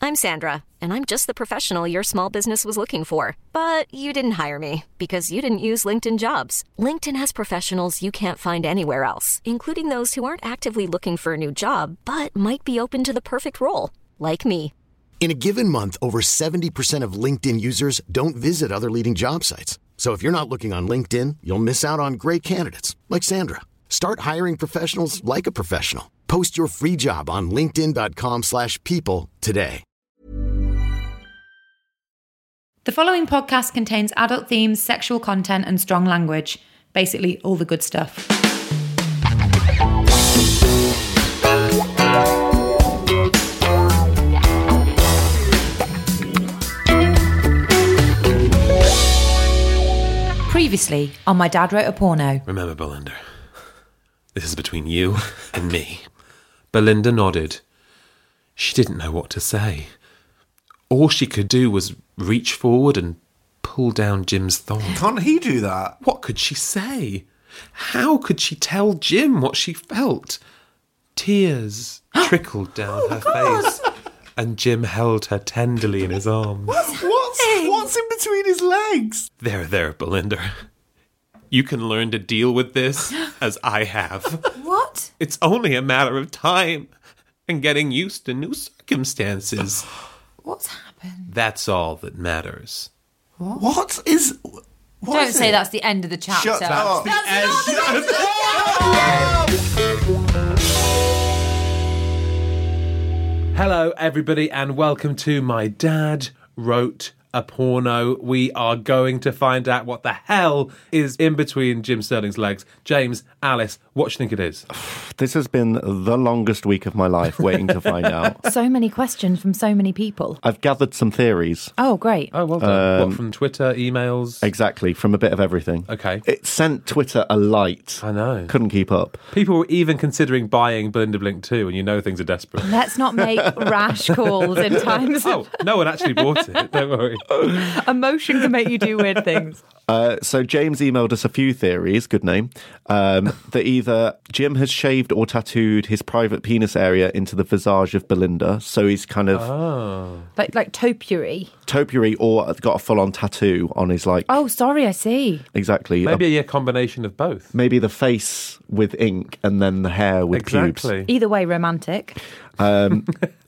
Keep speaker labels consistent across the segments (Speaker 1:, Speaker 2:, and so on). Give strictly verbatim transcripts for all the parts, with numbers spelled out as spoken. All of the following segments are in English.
Speaker 1: I'm Sandra, and I'm just the professional your small business was looking for. But you didn't hire me because you didn't use LinkedIn Jobs. LinkedIn has professionals you can't find anywhere else, including those who aren't actively looking for a new job, but might be open to the perfect role, like me.
Speaker 2: In a given month, over seventy percent of LinkedIn users don't visit other leading job sites. So if you're not looking on LinkedIn, you'll miss out on great candidates like Sandra. Start hiring professionals like a professional. Post your free job on linkedin.com slash people today.
Speaker 3: The following podcast contains adult themes, sexual content, and strong language. Basically, all the good stuff. Previously, on My Dad Wrote a Porno.
Speaker 4: Remember, Belinda, this is between you and me. Belinda nodded. She didn't know what to say. All she could do was reach forward and pull down Jim's thong.
Speaker 5: Can't he do that?
Speaker 4: What could she say? How could she tell Jim what she felt? Tears trickled down her face, and Jim held her tenderly in his arms.
Speaker 5: What's, what's, what's in between his legs?
Speaker 4: There, there, Belinda. You can learn to deal with this as I have.
Speaker 3: What?
Speaker 4: It's only a matter of time and getting used to new circumstances.
Speaker 3: What's happened?
Speaker 4: That's all that matters.
Speaker 5: What, what is... What
Speaker 3: Don't
Speaker 5: is
Speaker 3: say
Speaker 5: it?
Speaker 3: that's the end of the chapter.
Speaker 5: Shut up.
Speaker 3: That's
Speaker 5: That's
Speaker 3: not
Speaker 5: the
Speaker 3: the
Speaker 5: end.
Speaker 3: end of the chapter.
Speaker 4: Hello, everybody, and welcome to My Dad Wrote a Porno. We are going to find out what the hell is in between Jim Sterling's legs. James, Alice, what do you think it is?
Speaker 6: This has been the longest week of my life waiting to find out.
Speaker 3: So many questions from so many people.
Speaker 6: I've gathered some theories.
Speaker 3: Oh, great.
Speaker 4: Oh, well done.
Speaker 6: Um,
Speaker 4: what, from Twitter, emails?
Speaker 6: Exactly, from a bit of everything.
Speaker 4: Okay.
Speaker 6: It sent Twitter alight.
Speaker 4: I know.
Speaker 6: Couldn't keep up.
Speaker 4: People were even considering buying Belinda Blink two, and you know things are desperate.
Speaker 3: Let's not make rash calls in times
Speaker 4: Oh,
Speaker 3: of
Speaker 4: no one actually bought it. Don't worry.
Speaker 3: emotion can make you do weird things.
Speaker 6: Uh, so James emailed us a few theories, good name, um, that either Jim has shaved or tattooed his private penis area into the visage of Belinda, so he's kind of
Speaker 4: Oh.
Speaker 3: Like like topiary.
Speaker 6: topiary or got a full-on tattoo on his, like...
Speaker 3: Oh, sorry, I see.
Speaker 6: Exactly.
Speaker 4: Maybe
Speaker 6: Uh,
Speaker 4: a combination of both.
Speaker 6: maybe the face with ink and then the hair with
Speaker 4: Exactly.
Speaker 3: Either way, romantic.
Speaker 6: pubes. Um,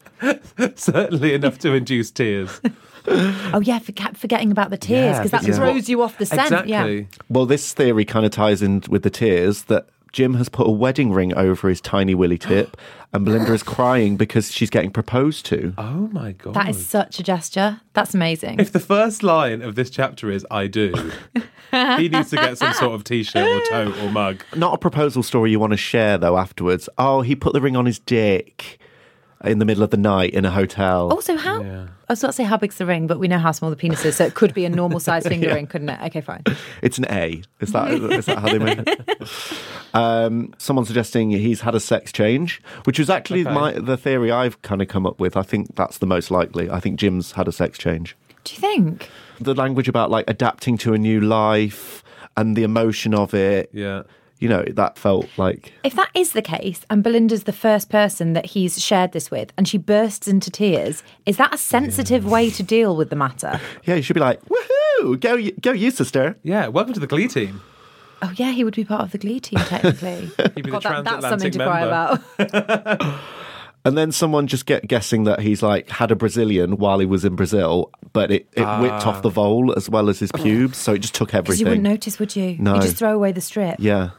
Speaker 4: Certainly enough to induce tears.
Speaker 3: Oh, yeah, forget, forgetting about the tears,
Speaker 4: Yeah,
Speaker 3: because that
Speaker 4: because
Speaker 3: throws
Speaker 4: what-
Speaker 3: you off the scent.
Speaker 4: Exactly.
Speaker 3: Yeah.
Speaker 6: well, this theory kind of ties in with the tears that Jim has put a wedding ring over his tiny willy tip and Belinda is crying because she's getting proposed to.
Speaker 4: Oh my God.
Speaker 3: That is such a gesture. That's amazing.
Speaker 4: If the first line of this chapter is I do, he needs to get some sort of t-shirt or tote or mug.
Speaker 6: Not a proposal story you want to share, though, afterwards. Oh, he put the ring on his dick in the middle of the night in a hotel.
Speaker 3: Also, how...
Speaker 4: Yeah.
Speaker 3: I was about to say how big's the ring, but we know how small the penis is, so it could be a normal size finger ring, couldn't it? Okay, fine.
Speaker 6: It's an A. Is that is that how they make it? Um, someone suggesting he's had a sex change, which was actually
Speaker 4: Okay.
Speaker 6: my the theory I've kind of come up with. I think that's the most likely. I think Jim's had a sex change.
Speaker 3: Do you think?
Speaker 6: The language about like adapting to a new life and the emotion of it.
Speaker 4: Yeah.
Speaker 6: You know, that felt like...
Speaker 3: If that is the case, and Belinda's the first person that he's shared this with, and she bursts into tears, is that a sensitive way to deal with the matter?
Speaker 6: Yeah, you should be like, woohoo, go, y- go you, sister.
Speaker 4: Yeah, welcome to the Glee team.
Speaker 3: Oh, yeah, he would be part of the Glee team, technically.
Speaker 4: He'd be the
Speaker 3: God, that, that's something
Speaker 4: transatlantic
Speaker 3: to cry
Speaker 4: member.
Speaker 3: about.
Speaker 6: And then someone just get guessing that he's like had a Brazilian while he was in Brazil, but it, it whipped off the vole as well as his pubes, so it just took
Speaker 3: Because
Speaker 6: everything.
Speaker 3: you wouldn't notice, would you?
Speaker 6: No.
Speaker 3: You just throw away the strip.
Speaker 6: Yeah.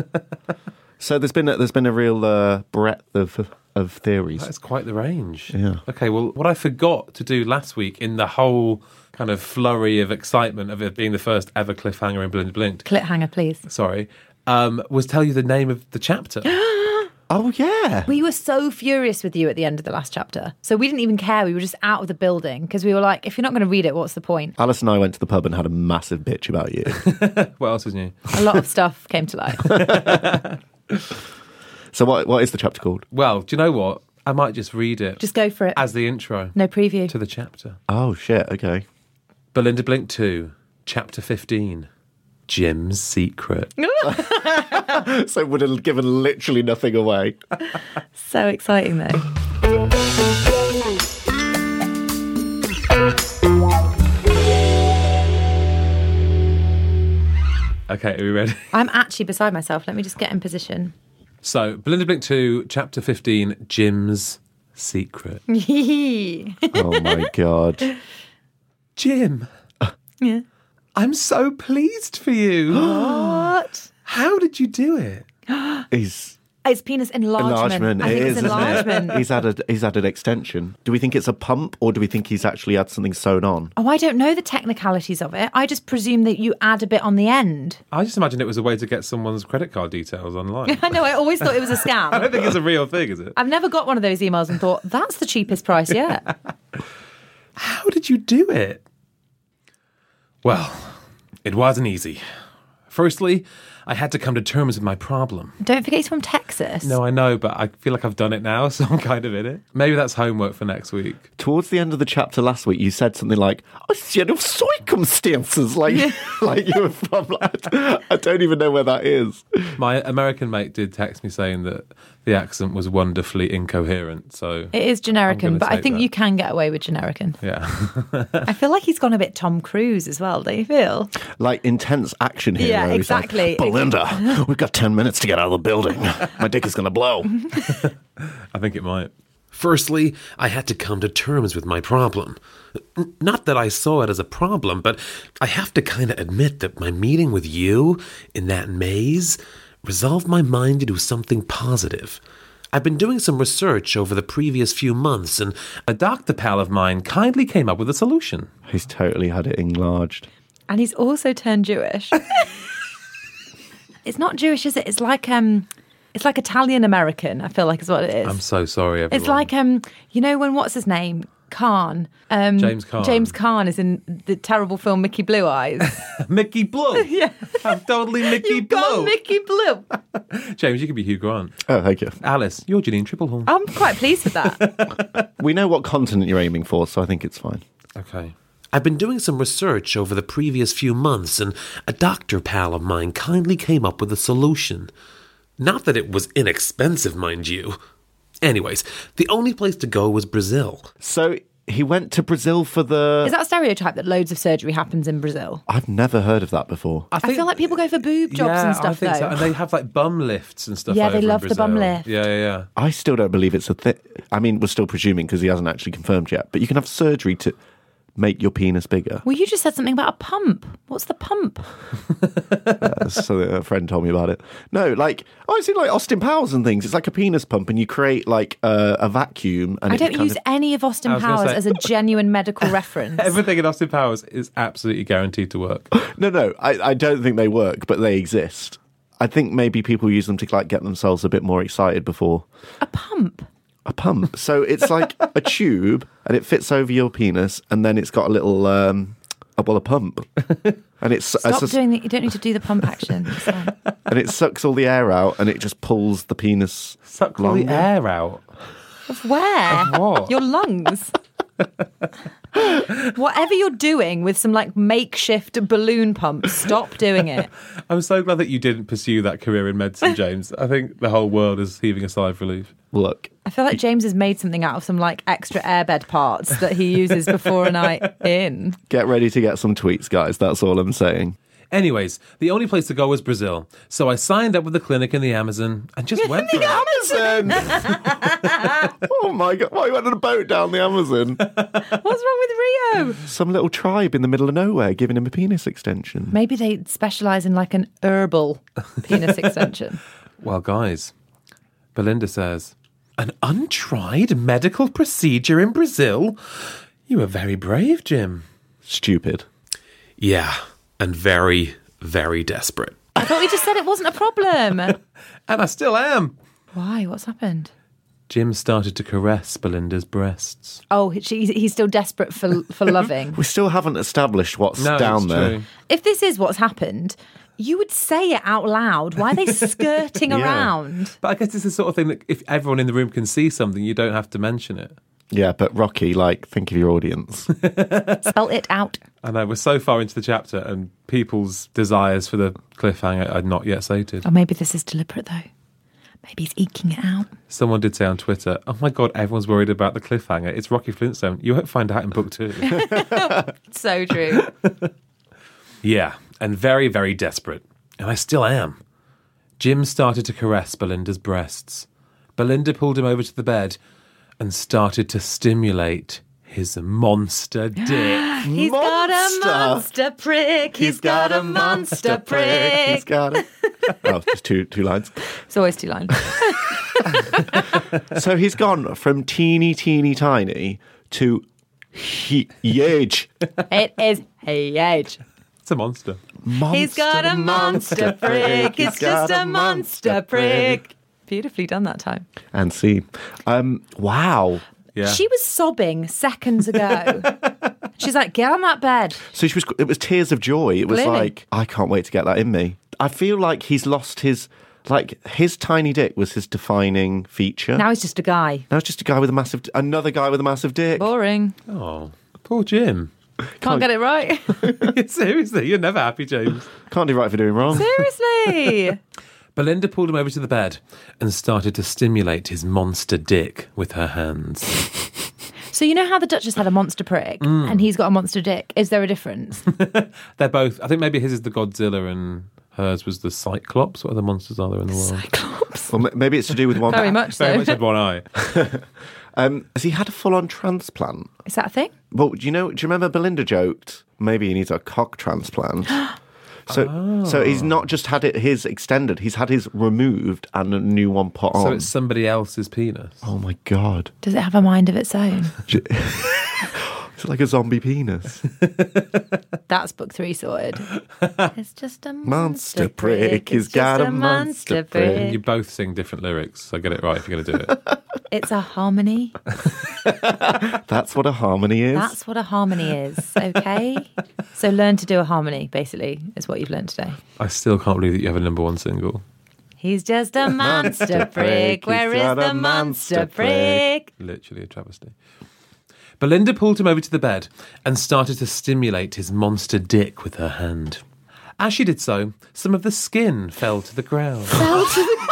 Speaker 6: So there's been a, there's been a real uh, breadth of of theories.
Speaker 4: That's quite the range.
Speaker 6: Yeah.
Speaker 4: Okay, well, what I forgot to do last week in the whole kind of flurry of excitement of it being the first ever cliffhanger in Belinda Blinked,
Speaker 3: Cliffhanger, please.
Speaker 4: sorry, um, was tell you the name of the chapter.
Speaker 6: Oh yeah.
Speaker 3: We were so furious with you at the end of the last chapter. So we didn't even care. We were just out of the building because we were like, if you're not going to read it, what's the point?
Speaker 6: Alice and I went to the pub and had a massive bitch about you.
Speaker 4: What else is new?
Speaker 3: A lot of stuff came to light.
Speaker 6: So what what is the chapter called?
Speaker 4: Well, do you know what? I might just read it
Speaker 3: Just go for it.
Speaker 4: as the intro
Speaker 3: No preview.
Speaker 4: to the chapter.
Speaker 6: Oh shit. Okay.
Speaker 4: Belinda Blink two, Chapter fifteen, Jim's Secret.
Speaker 6: So it would have given literally nothing away.
Speaker 3: So exciting, though.
Speaker 4: Okay, are we ready?
Speaker 3: I'm actually beside myself. Let me just get in position.
Speaker 4: So, Belinda Blink two, Chapter fifteen, Jim's Secret.
Speaker 6: Oh my God.
Speaker 4: Jim,
Speaker 3: Yeah.
Speaker 4: I'm so pleased for you.
Speaker 3: What?
Speaker 4: How did you do it?
Speaker 6: He's
Speaker 3: It's penis enlargement.
Speaker 6: enlargement.
Speaker 3: I think
Speaker 6: It
Speaker 3: it's
Speaker 6: is, isn't
Speaker 3: enlargement.
Speaker 6: it? He's added he's added extension. Do we think it's a pump or do we think he's actually had something sewn on?
Speaker 3: Oh, I don't know the technicalities of it. I just presume that you add a bit on the end.
Speaker 4: I just imagined it was a way to get someone's credit card details online.
Speaker 3: I know, I always thought it was a
Speaker 4: I
Speaker 3: scam.
Speaker 4: don't think it's a real thing, is it?
Speaker 3: I've never got one of those emails and thought, that's the cheapest price yet.
Speaker 4: How did you do it? Well, it wasn't easy. Firstly, I had to come to terms with my problem.
Speaker 3: Don't forget he's from Texas.
Speaker 4: No, I know, but I feel like I've done it now, so I'm kind of in it. Maybe that's homework for next week.
Speaker 6: Towards the end of the chapter last week, you said something like, "A set of circumstances," like, like you were from. Like, I don't even know where that is.
Speaker 4: My American mate did text me saying that the accent was wonderfully incoherent, so...
Speaker 3: It is
Speaker 4: I'm gonna
Speaker 3: Generican, but I
Speaker 4: take
Speaker 3: think
Speaker 4: that.
Speaker 3: you can get away with Generican.
Speaker 4: Yeah.
Speaker 3: I feel like he's gone a bit Tom Cruise as well, don't you feel?
Speaker 6: Like intense action hero.
Speaker 3: Yeah,
Speaker 6: He's like,
Speaker 3: exactly.
Speaker 6: Belinda, we've got ten minutes to get out of the building. My dick is going to blow.
Speaker 4: I think it might.
Speaker 7: Firstly, I had to come to terms with my problem. N- Not that I saw it as a problem, but I have to kind of admit that my meeting with you in that maze resolved my mind to do something positive. I've been doing some research over the previous few months, and
Speaker 4: A doctor pal of mine kindly came up with a solution.
Speaker 6: He's totally had it enlarged.
Speaker 3: And he's also turned Jewish. It's not Jewish, is it? It's like um, it's like Italian American. I feel like is what it is.
Speaker 4: I'm so sorry, everyone.
Speaker 3: It's like um, you know when what's his name? Khan. Um,
Speaker 4: James Caan.
Speaker 3: James Caan is in the terrible film Mickey Blue Eyes.
Speaker 4: Mickey Blue.
Speaker 3: Yeah.
Speaker 4: I'm totally Mickey
Speaker 3: You've
Speaker 4: Blue.
Speaker 3: got Mickey Blue.
Speaker 4: James, you could be Hugh Grant.
Speaker 6: Oh, thank you.
Speaker 4: Alice, you're Janine Triplehorn.
Speaker 3: I'm quite pleased with that.
Speaker 6: We know what continent you're aiming for, so I think it's fine.
Speaker 4: Okay.
Speaker 7: I've been doing some research over the previous few months, and a doctor pal of mine kindly came up with a solution. Not that it was inexpensive, mind you. Anyways, the only place to go was Brazil.
Speaker 6: So he went to Brazil for the...
Speaker 3: Is that a stereotype that loads of surgery happens in Brazil?
Speaker 6: I've never heard of that before.
Speaker 3: I, feel like people go for boob jobs
Speaker 4: yeah,
Speaker 3: and stuff
Speaker 4: I think
Speaker 3: though.
Speaker 4: so. And they have like bum lifts and stuff
Speaker 3: Yeah,
Speaker 4: over
Speaker 3: they
Speaker 4: in
Speaker 3: love the bum
Speaker 4: Brazil.
Speaker 3: lift.
Speaker 4: Yeah, yeah, yeah.
Speaker 6: I still don't believe it's a thing. I mean, we're still presuming because he hasn't actually confirmed yet. But you can have surgery to make your penis bigger.
Speaker 3: Well, you just said something about a pump. What's the pump?
Speaker 6: Uh, so a friend told me about it. No, like, oh, I've seen like Austin Powers and things. It's like a penis pump and you create like uh, a vacuum. And
Speaker 3: I
Speaker 6: it
Speaker 3: don't
Speaker 6: kind
Speaker 3: use
Speaker 6: of...
Speaker 3: any of Austin
Speaker 4: I was gonna
Speaker 3: Powers
Speaker 4: say-
Speaker 3: as a genuine medical reference.
Speaker 4: Everything in Austin Powers is absolutely guaranteed to work.
Speaker 6: No, no, I, I don't think they work, but they exist. I think maybe people use them to like get themselves a bit more excited before.
Speaker 3: A pump.
Speaker 6: A pump. So it's like a tube and it fits over your penis and then it's got a little, um, a, well, a pump. And it's,
Speaker 3: Stop
Speaker 6: it's a-
Speaker 3: doing that. You don't need to do the pump action. It's fine.
Speaker 6: and it sucks all the air out and it just pulls the penis
Speaker 4: Suck all the
Speaker 6: longer.
Speaker 4: air out.
Speaker 3: Of where?
Speaker 4: Of what?
Speaker 3: Your lungs. Whatever you're doing with some like makeshift balloon pump, stop doing it.
Speaker 4: I'm so glad that you didn't pursue that career in medicine, James. I think the whole world is heaving a sigh of relief.
Speaker 6: Look,
Speaker 3: I feel like James has made something out of some like extra airbed parts that he uses before a night in.
Speaker 6: get ready to get some tweets, guys. That's all I'm saying.
Speaker 4: Anyways, the only place to go was Brazil. So I signed up with the clinic in the Amazon and just went for it.
Speaker 6: Amazon! Oh my God. Why you went on a boat down the Amazon?
Speaker 3: What's wrong with Rio?
Speaker 6: Some little tribe in the middle of nowhere giving him a penis extension.
Speaker 3: Maybe they specialise in like an herbal penis extension.
Speaker 4: Well, guys, Belinda says, an untried medical procedure in Brazil? You were very brave, Jim.
Speaker 6: Stupid.
Speaker 7: Yeah, and very, very desperate.
Speaker 3: I thought we just said it wasn't a problem.
Speaker 4: And I still am.
Speaker 3: Why? What's happened?
Speaker 4: Jim started to caress Belinda's breasts.
Speaker 3: Oh, she, he's still desperate for for loving.
Speaker 6: We still haven't established what's
Speaker 4: No,
Speaker 6: down
Speaker 4: it's
Speaker 6: there.
Speaker 4: true.
Speaker 3: If this is what's happened, you would say it out loud. Why are they skirting
Speaker 6: Yeah.
Speaker 3: around?
Speaker 4: But I guess it's the sort of thing that if everyone in the room can see something, you don't have to mention it.
Speaker 6: Yeah, but Rocky, like, think of your audience.
Speaker 3: Spell it out.
Speaker 4: I know, we're so far into the chapter and people's desires for the cliffhanger are not yet sated.
Speaker 3: Or maybe this is deliberate, though. Maybe he's eking it out.
Speaker 4: Someone did say on Twitter, oh my God, everyone's worried about the cliffhanger. It's Rocky Flintstone. You won't find out in book two.
Speaker 3: So true.
Speaker 4: Yeah, and very, very desperate. and I still am. Jim started to caress Belinda's breasts. Belinda pulled him over to the bed and started to stimulate his monster dick.
Speaker 3: He's got a monster prick. He's got a monster prick.
Speaker 6: He's got a... Oh, just two, two lines.
Speaker 3: It's always two lines.
Speaker 6: So he's gone from teeny, teeny, tiny to he- huge.
Speaker 3: It is huge.
Speaker 4: It's a monster.
Speaker 6: Monster,
Speaker 3: He's got a monster prick.
Speaker 6: He's
Speaker 3: It's
Speaker 6: got
Speaker 3: just a monster prick. Beautifully done that time.
Speaker 6: And see. Um, wow.
Speaker 4: Yeah.
Speaker 3: She was sobbing seconds ago. She's like, get on that bed.
Speaker 6: So she was. It was tears of joy. It was
Speaker 3: Clearly.
Speaker 6: like, I can't wait to get that in me. I feel like he's lost his, like his tiny dick was his defining feature.
Speaker 3: Now he's just a guy.
Speaker 6: Now it's just a guy with a massive, another guy with a massive dick.
Speaker 3: Boring.
Speaker 4: Oh, poor Jim.
Speaker 3: Can't get it right.
Speaker 4: Seriously, you're never happy, James.
Speaker 6: Can't do right for doing wrong.
Speaker 3: Seriously.
Speaker 4: Belinda pulled him over to the bed and started to stimulate his monster dick with her hands.
Speaker 3: So you know how the Duchess had a monster prick and he's got a monster dick? Is there a difference?
Speaker 4: They're both, I think maybe his is the Godzilla and hers was the Cyclops. What other monsters are there in the world?
Speaker 3: Cyclops.
Speaker 6: Well, m- maybe it's to do with one.
Speaker 3: Very much so.
Speaker 4: Very much had one eye.
Speaker 6: Um, has he had a full-on transplant?
Speaker 3: Is that a thing?
Speaker 6: Well, do you know? Do you remember Belinda joked maybe he needs a cock transplant? So,
Speaker 4: Oh.
Speaker 6: so he's not just had it his extended; he's had his removed and a new one put on.
Speaker 4: So it's somebody else's penis.
Speaker 6: Oh my god!
Speaker 3: Does it have a mind of its own?
Speaker 6: It's like a zombie penis.
Speaker 3: That's book three sorted. It's just a monster,
Speaker 6: Monster prick. He's
Speaker 3: It's
Speaker 6: got
Speaker 3: just
Speaker 6: a monster prick.
Speaker 4: You both sing different lyrics, so get it right if you're going to do it.
Speaker 3: It's a harmony.
Speaker 6: That's what a harmony is.
Speaker 3: That's what a harmony is, okay? So learn to do a harmony, basically, is what you've learned today.
Speaker 4: I still can't believe that you have a number one single.
Speaker 3: He's just a monster prick.
Speaker 6: prick.
Speaker 3: Where
Speaker 6: He's
Speaker 3: is
Speaker 6: got a
Speaker 3: the monster
Speaker 6: monster prick.
Speaker 3: prick?
Speaker 4: Literally a travesty. Belinda pulled him over to the bed and started to stimulate his monster dick with her hand. As she did so, some of the skin fell to the ground.
Speaker 3: Fell to the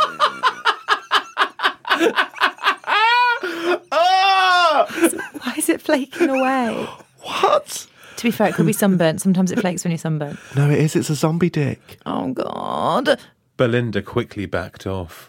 Speaker 3: Why is it flaking away?
Speaker 6: What?
Speaker 3: To be fair, it could be sunburnt. Sometimes it flakes when you're sunburnt.
Speaker 6: No, it is. It's a zombie dick.
Speaker 3: Oh, God.
Speaker 4: Belinda quickly backed off.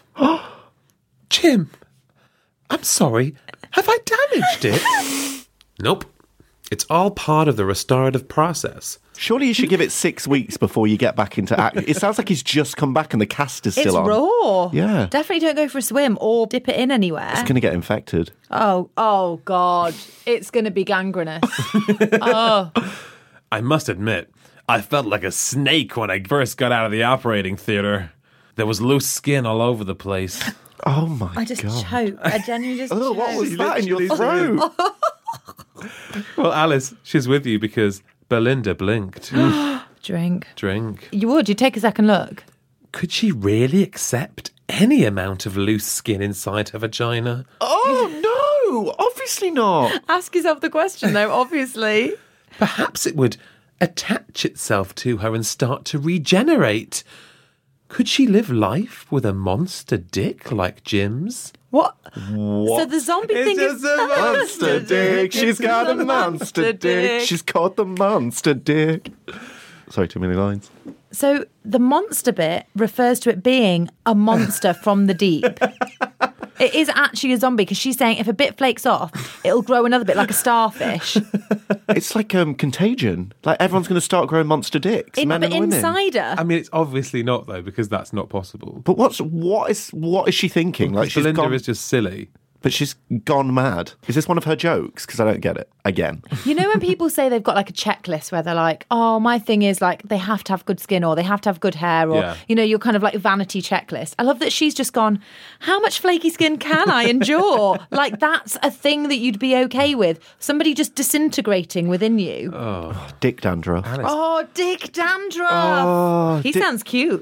Speaker 4: Jim, I'm sorry. Have I damaged it? Nope. It's all part of the restorative process.
Speaker 6: Surely you should give it six weeks before you get back into act. It sounds like he's just come back and the cast is
Speaker 3: It's
Speaker 6: still on.
Speaker 3: raw.
Speaker 6: Yeah.
Speaker 3: Definitely don't go for a swim or dip it in anywhere.
Speaker 6: It's going to get infected.
Speaker 3: Oh, oh, God. It's going to be gangrenous. Oh.
Speaker 4: I must admit, I felt like a snake when I first got out of the operating theatre. There was loose skin all over the place.
Speaker 6: Oh my
Speaker 3: I just
Speaker 6: god!
Speaker 3: choked. I genuinely just
Speaker 6: Oh,
Speaker 3: choked.
Speaker 6: what was that in your throat?
Speaker 4: Well, Alice, she's with you because Belinda blinked.
Speaker 3: Drink.
Speaker 4: Drink.
Speaker 3: You would. You'd take a second look.
Speaker 4: Could she really accept any amount of loose skin inside her vagina?
Speaker 6: Oh no! Obviously not.
Speaker 3: Ask yourself the question, though, obviously.
Speaker 4: Perhaps it would attach itself to her and start to regenerate. Could she live life with a monster dick like Jim's?
Speaker 3: What? What? So the zombie thing is
Speaker 6: a monster dick. She's got a monster dick. She's called the monster dick. Sorry, too many lines.
Speaker 3: So the monster bit refers to it being a monster from the deep. It is actually a zombie because she's saying if a bit flakes off, it'll grow another bit like a starfish.
Speaker 6: It's like um, Contagion. Like everyone's going to start growing monster dicks,
Speaker 3: In,
Speaker 6: men
Speaker 3: but
Speaker 6: and women.
Speaker 3: inside her.
Speaker 4: I mean, it's obviously not, though, because that's not possible.
Speaker 6: But what's what is what is she thinking? Like she's
Speaker 4: Belinda
Speaker 6: gone,
Speaker 4: is just silly.
Speaker 6: but she's gone mad. Is this one of her jokes? Because I don't get it. Again,
Speaker 3: You know when people say they've got like a checklist where they're like, oh, my thing is like they have to have good skin or they have to have good hair or,
Speaker 4: Yeah.
Speaker 3: you know, your kind of like vanity checklist. I love that she's just gone, how much flaky skin can I endure? Like that's a thing that you'd be okay with. Somebody just disintegrating within you. Oh,
Speaker 6: Dick dandruff.
Speaker 3: Dick Dandruff.
Speaker 6: Oh,
Speaker 3: he
Speaker 6: Dick-
Speaker 3: sounds cute.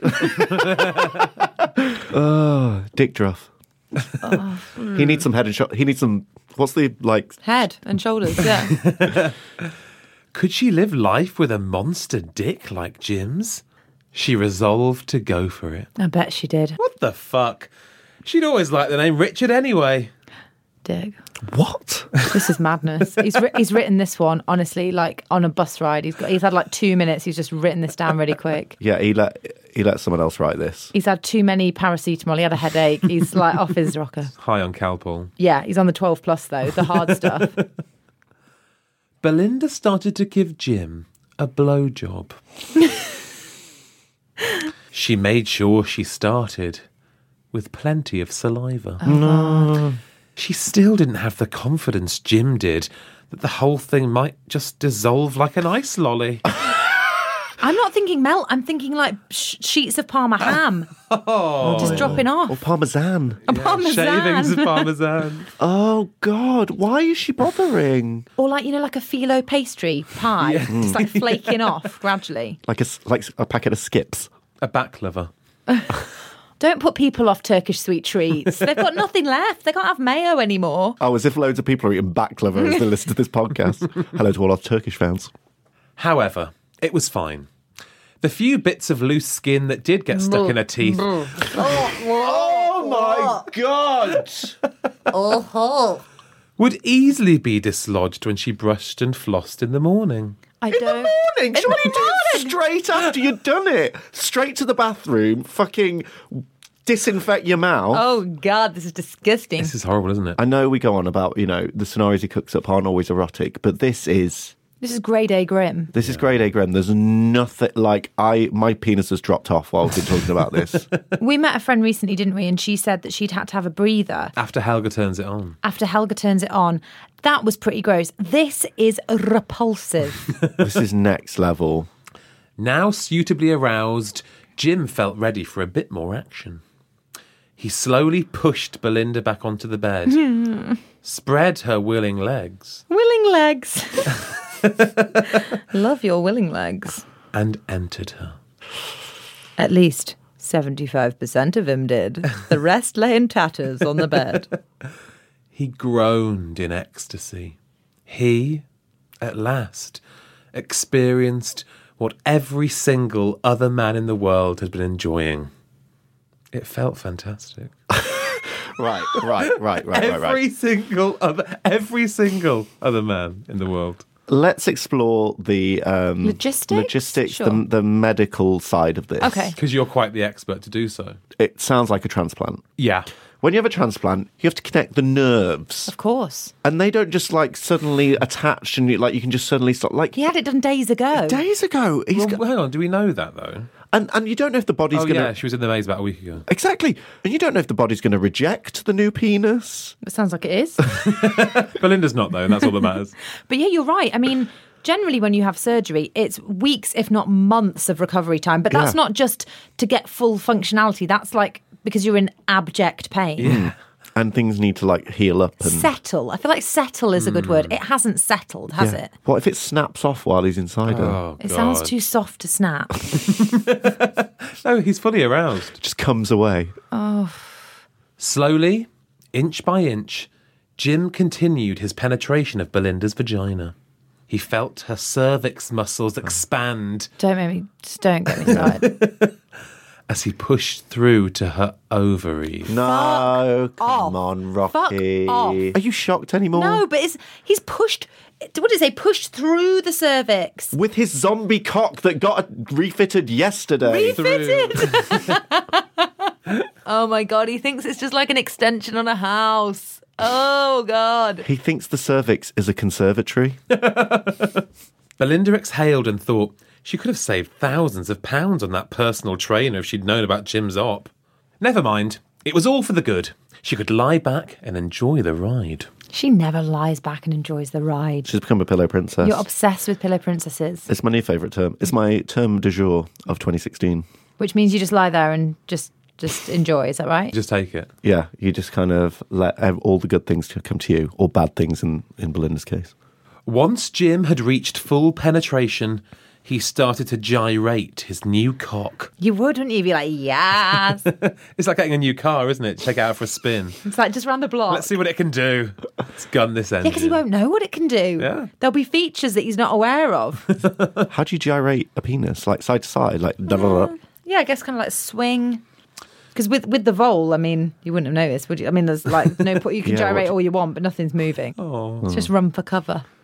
Speaker 6: Oh, Dick Druff. He needs some head and shoulders. He needs some. What's the like?
Speaker 3: Head and shoulders, yeah.
Speaker 4: Could she live life with a monster dick like Jim's? She resolved to go for it.
Speaker 3: I bet she did.
Speaker 4: What the fuck? She'd always liked the name Richard anyway.
Speaker 3: Dick.
Speaker 6: What?
Speaker 3: This is madness. He's ri- he's written this one honestly, like on a bus ride. He's got he's had like two minutes. He's just written this down really quick.
Speaker 6: Yeah, he let he let someone else write this.
Speaker 3: He's had too many paracetamol. He had a headache. He's like off his rocker.
Speaker 4: High on Calpol.
Speaker 3: Yeah, he's on the twelve plus though, the hard stuff.
Speaker 4: Belinda started to give Jim a blowjob. She made sure she started with plenty of saliva.
Speaker 3: Oh, no.
Speaker 4: She still didn't have the confidence Jim did that the whole thing might just dissolve like an ice lolly.
Speaker 3: I'm not thinking melt. I'm thinking like sh- sheets of Parma ham. Oh, just dropping off.
Speaker 6: Or parmesan.
Speaker 3: A parmesan.
Speaker 4: Shavings of parmesan.
Speaker 6: Oh, God. Why is she bothering?
Speaker 3: Or like, you know, like a phyllo pastry pie.
Speaker 4: Yeah.
Speaker 3: Just like flaking off gradually.
Speaker 6: Like a, s- like a packet of skips.
Speaker 4: A baklava.
Speaker 3: Don't put people off Turkish sweet treats. They've got nothing left. They can't have mayo anymore.
Speaker 6: Oh, as if loads of people are eating baklava as they listen to this podcast. Hello to all our Turkish fans.
Speaker 4: However, it was fine. The few bits of loose skin that did get stuck in her teeth.
Speaker 6: Oh, my God.
Speaker 3: Oh,
Speaker 4: would easily be dislodged when she brushed and flossed in the morning.
Speaker 3: I
Speaker 6: In
Speaker 3: don't.
Speaker 6: the morning?
Speaker 3: In
Speaker 6: Surely
Speaker 3: the
Speaker 6: do it straight after you've done it. Straight to the bathroom, fucking disinfect your mouth.
Speaker 3: Oh, God, this is disgusting.
Speaker 4: This is horrible, isn't it?
Speaker 6: I know we go on about, you know, the scenarios he cooks up aren't always erotic, but this is...
Speaker 3: This is grade A grim.
Speaker 6: This is grade A grim. There's nothing like I. My penis has dropped off while we've been talking about this.
Speaker 3: We met a friend recently, didn't we? And she said that she'd had to have a breather
Speaker 4: After Helga turns it on.
Speaker 3: after Helga turns it on. That was pretty gross. This is repulsive.
Speaker 6: This is next level.
Speaker 4: Now suitably aroused, Jim felt ready for a bit more action. He slowly pushed Belinda back onto the bed, spread her willing legs,
Speaker 3: Willing legs. Love your willing legs.
Speaker 4: and entered her.
Speaker 3: At least seventy-five percent of him did. The rest lay in tatters on the bed.
Speaker 4: He groaned in ecstasy. He, at last, experienced what every single other man in the world had been enjoying. It felt fantastic.
Speaker 6: Right, right, right, right, right,
Speaker 4: Every
Speaker 6: right.
Speaker 4: single other, every single other man in the world.
Speaker 6: Let's explore the um,
Speaker 3: Logistics?
Speaker 6: logistics,
Speaker 3: Sure.
Speaker 6: the, the medical side of this.
Speaker 3: Okay.
Speaker 4: Because you're quite the expert to do so.
Speaker 6: It sounds like a transplant.
Speaker 4: Yeah.
Speaker 6: When you have a transplant, you have to connect the nerves,
Speaker 3: Of course.
Speaker 6: and they don't just like suddenly attach, and you, like you can just suddenly stop. Like
Speaker 3: He had it done days ago.
Speaker 6: days ago, he's
Speaker 4: Well,
Speaker 6: got,
Speaker 4: hang on, do we know that though?
Speaker 6: and and you don't know if the body's
Speaker 4: Oh
Speaker 6: going to
Speaker 4: yeah, she was in the maze about a week ago.
Speaker 6: exactly, and you don't know if the body's going to reject the new penis.
Speaker 3: It sounds like it is.
Speaker 4: Belinda's not though, and that's all that matters.
Speaker 3: But yeah, you're right. I mean, generally when you have surgery, it's weeks, if not months of recovery time. But that's
Speaker 6: Yeah.
Speaker 3: not just to get full functionality. That's like because you're in abject pain.
Speaker 4: Yeah.
Speaker 6: And things need to like heal up and
Speaker 3: Settle. I feel like settle is a good word. It hasn't settled, has
Speaker 6: Yeah.
Speaker 3: it?
Speaker 6: What if it snaps off while he's inside her?
Speaker 4: Oh,
Speaker 3: It
Speaker 4: God.
Speaker 3: sounds too soft to snap.
Speaker 4: No, he's fully aroused.
Speaker 6: Just comes away.
Speaker 4: Slowly, inch by inch, Jim continued his penetration of Belinda's vagina. He felt her cervix muscles expand
Speaker 3: Don't make me, just don't get me started.
Speaker 4: as he pushed through to her ovaries.
Speaker 6: No, come
Speaker 3: off.
Speaker 6: on,
Speaker 3: Fuck
Speaker 6: Rocky.
Speaker 3: off.
Speaker 6: Are you shocked anymore?
Speaker 3: No, but it's, he's pushed, what did it say? Pushed through the cervix.
Speaker 6: With his zombie cock that got refitted yesterday.
Speaker 3: Refitted. Oh my God, he thinks it's just like an extension on a house. Oh God.
Speaker 6: He thinks the cervix is a conservatory.
Speaker 4: Belinda exhaled and thought she could have saved thousands of pounds on that personal trainer if she'd known about Jim's op. Never mind. It was all for the good. She could lie back and enjoy the ride.
Speaker 3: She never lies back and enjoys the ride.
Speaker 6: She's become a pillow princess.
Speaker 3: You're obsessed with pillow princesses,
Speaker 6: It's my new favourite term. It's my term du jour of twenty sixteen.
Speaker 3: which means you just lie there and just just enjoy. Is that right?
Speaker 4: Just take it.
Speaker 6: Yeah, you just kind of let ev- all the good things to come to you, or bad things in, in Belinda's case.
Speaker 4: Once Jim had reached full penetration, he started to gyrate his new cock.
Speaker 3: You would, wouldn't you? Be like, yes.
Speaker 4: It's like getting a new car, isn't it? Take it out for a spin.
Speaker 3: It's like just round the block.
Speaker 4: Let's see what it can do. Let's gun this engine.
Speaker 3: Yeah, because he won't know what it can do.
Speaker 4: Yeah.
Speaker 3: There'll be features that he's not aware of.
Speaker 6: How do you gyrate a penis? Like side to side? Like da da da?
Speaker 3: Yeah, I guess kind of like swing. Because with, with the vole, I mean, you wouldn't have noticed, would you? I mean, there's like no point. You can
Speaker 6: Yeah,
Speaker 3: gyrate
Speaker 6: what-
Speaker 3: all you want, but nothing's moving.
Speaker 4: Oh.
Speaker 3: It's just run for cover.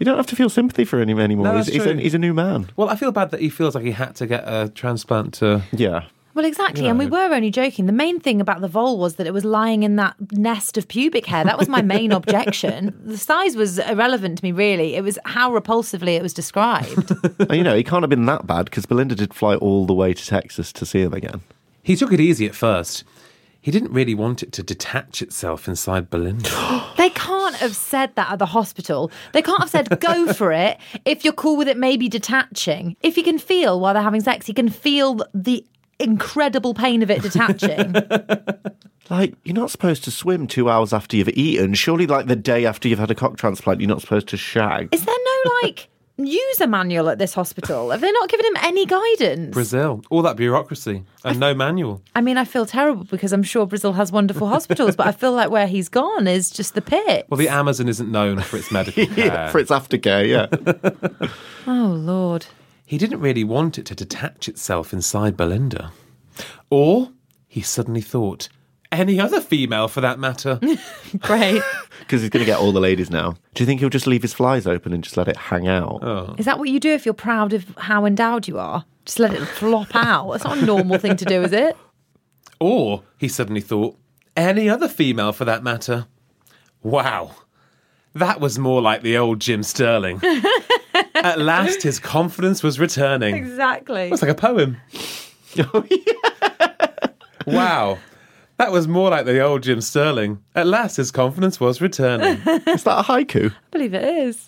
Speaker 6: You don't have to feel sympathy for him anymore.
Speaker 4: No,
Speaker 6: he's,
Speaker 4: that's
Speaker 6: he's, a,
Speaker 4: true.
Speaker 6: he's a new man.
Speaker 4: Well, I feel bad that he feels like he had to get a transplant to...
Speaker 6: Yeah.
Speaker 3: Well, exactly.
Speaker 4: You
Speaker 3: And we
Speaker 4: know.
Speaker 3: were only joking. The main thing about the vole was that it was lying in that nest of pubic hair. That was my main objection. The size was irrelevant to me, really. It was how repulsively it was described.
Speaker 6: And, you know, he can't have been that bad because Belinda did fly all the way to Texas to see him again.
Speaker 4: He took it easy at first. He didn't really want it to detach itself inside Belinda.
Speaker 3: They can't have said that at the hospital. They can't have said, go for it, if you're cool with it maybe detaching. If he can feel while they're having sex, he can feel the incredible pain of it detaching.
Speaker 6: Like, you're not supposed to swim two hours after you've eaten. Surely, like, the day after you've had a cock transplant, you're not supposed to shag.
Speaker 3: Is there no, like, user manual at this hospital? Have they not given him any guidance?
Speaker 4: Brazil. All that bureaucracy and no manual.
Speaker 3: I mean, I feel terrible because I'm sure Brazil has wonderful hospitals, but I feel like where he's gone is just the pit.
Speaker 4: Well, the Amazon isn't known for its medical care.
Speaker 6: Yeah, for its aftercare, yeah.
Speaker 3: Oh, Lord.
Speaker 4: He didn't really want it to detach itself inside Belinda. Or, he suddenly thought, any other female for that matter.
Speaker 3: Great.
Speaker 6: Because he's going to get all the ladies now. Do you think he'll just leave his flies open and just let it hang out?
Speaker 4: Oh.
Speaker 3: Is that what you do if you're proud of how endowed you are? Just let it flop out? That's not a normal thing to do, is it?
Speaker 4: Or, he suddenly thought, any other female for that matter. Wow. That was more like the old Jim Sterling. At last, his confidence was returning.
Speaker 3: Exactly.
Speaker 4: It's like a poem.
Speaker 6: Oh, yeah.
Speaker 4: Wow. That was more like the old Jim Sterling. At last, his confidence was returning.
Speaker 6: Is that a haiku?
Speaker 3: I believe it is.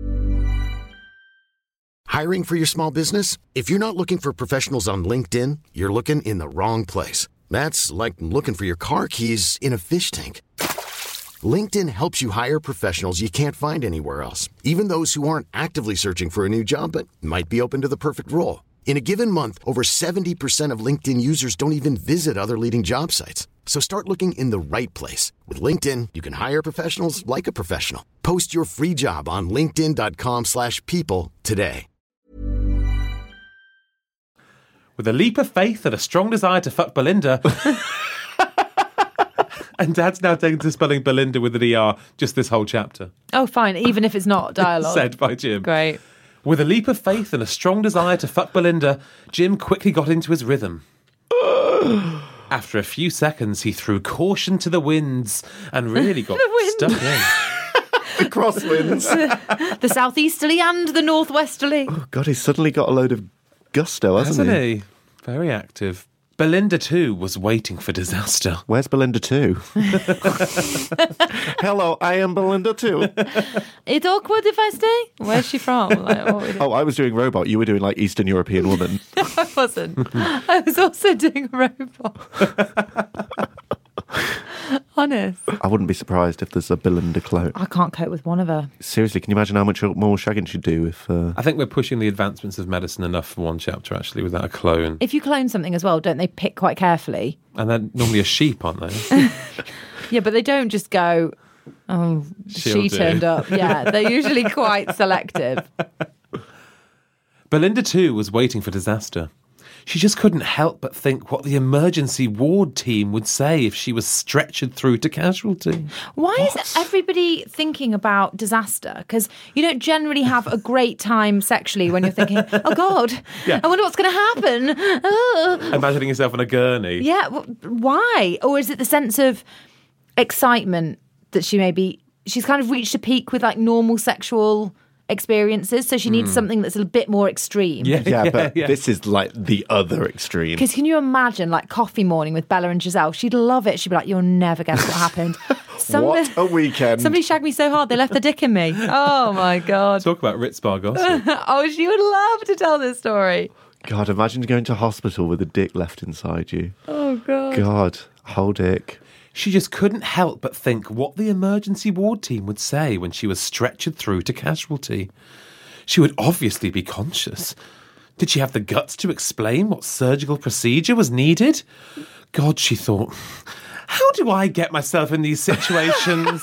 Speaker 2: Hiring for your small business? If you're not looking for professionals on LinkedIn, you're looking in the wrong place. That's like looking for your car keys in a fish tank. LinkedIn helps you hire professionals you can't find anywhere else, even those who aren't actively searching for a new job but might be open to the perfect role. In a given month, over seventy percent of LinkedIn users don't even visit other leading job sites. So start looking in the right place. With LinkedIn, you can hire professionals like a professional. Post your free job on linkedin.com slash people today.
Speaker 4: With a leap of faith and a strong desire to fuck Belinda... And Dad's now taken to spelling Belinda with an E R just this whole chapter.
Speaker 3: Oh, fine, even if it's not dialogue.
Speaker 4: Said by Jim.
Speaker 3: Great.
Speaker 4: With a leap of faith and a strong desire to fuck Belinda, Jim quickly got into his rhythm. After a few seconds, he threw caution to the winds and really got
Speaker 3: wind.
Speaker 4: stuck in.
Speaker 6: The crosswinds.
Speaker 3: The southeasterly and the northwesterly.
Speaker 6: Oh, God, he's suddenly got a load of gusto, hasn't,
Speaker 4: Hasn't
Speaker 6: he?
Speaker 4: he? Very active. Belinda, too, was waiting for disaster.
Speaker 6: Where's Belinda too? Hello, I am Belinda too.
Speaker 3: It's awkward if I stay? Where's she from? Like, what we
Speaker 6: Oh, I was doing robot. You were doing like Eastern European woman.
Speaker 3: I wasn't. I was also doing a robot. Honest.
Speaker 6: I wouldn't be surprised if there's a Belinda clone.
Speaker 3: I can't cope with one of her.
Speaker 6: Seriously, can you imagine how much more shagging she'd do if... Uh...
Speaker 4: I think we're pushing the advancements of medicine enough for one chapter, actually, without a clone.
Speaker 3: If you clone something as well, don't they pick quite carefully?
Speaker 4: And they're normally a sheep, aren't they?
Speaker 3: Yeah, but they don't just go, oh,
Speaker 4: She'll
Speaker 3: she
Speaker 4: do.
Speaker 3: turned up. Yeah, they're usually quite selective.
Speaker 4: Belinda, too, was waiting for disaster. She just couldn't help but think what the emergency ward team would say if she was stretchered through to casualty.
Speaker 3: Why is everybody thinking about disaster? Because you don't generally have a great time sexually when you're thinking, oh, God,
Speaker 4: Yeah.
Speaker 3: I wonder what's going to happen. Oh.
Speaker 4: Imagining yourself on a gurney.
Speaker 3: Yeah, w- why? Or is it the sense of excitement that she maybe, she's kind of reached a peak with like normal sexual experiences, so she needs something that's a bit more extreme.
Speaker 4: Yeah,
Speaker 6: Yeah,
Speaker 4: yeah,
Speaker 6: but
Speaker 4: yeah.
Speaker 6: this is like the other extreme.
Speaker 3: Because can you imagine like coffee morning with Bella and Giselle? She'd love it. She'd be like, you'll never guess what happened. Somebody,
Speaker 6: What a weekend.
Speaker 3: somebody shagged me so hard they left the dick in me. Oh my God.
Speaker 4: Talk about Ritz Bar gossip.
Speaker 3: Oh, she would love to tell this story.
Speaker 6: God, imagine going to hospital with a dick left inside you.
Speaker 3: Oh God.
Speaker 6: God, whole dick.
Speaker 4: She just couldn't help but think what the emergency ward team would say when she was stretchered through to casualty. She would obviously be conscious. Did she have the guts to explain what surgical procedure was needed? God, she thought, how do I get myself in these situations?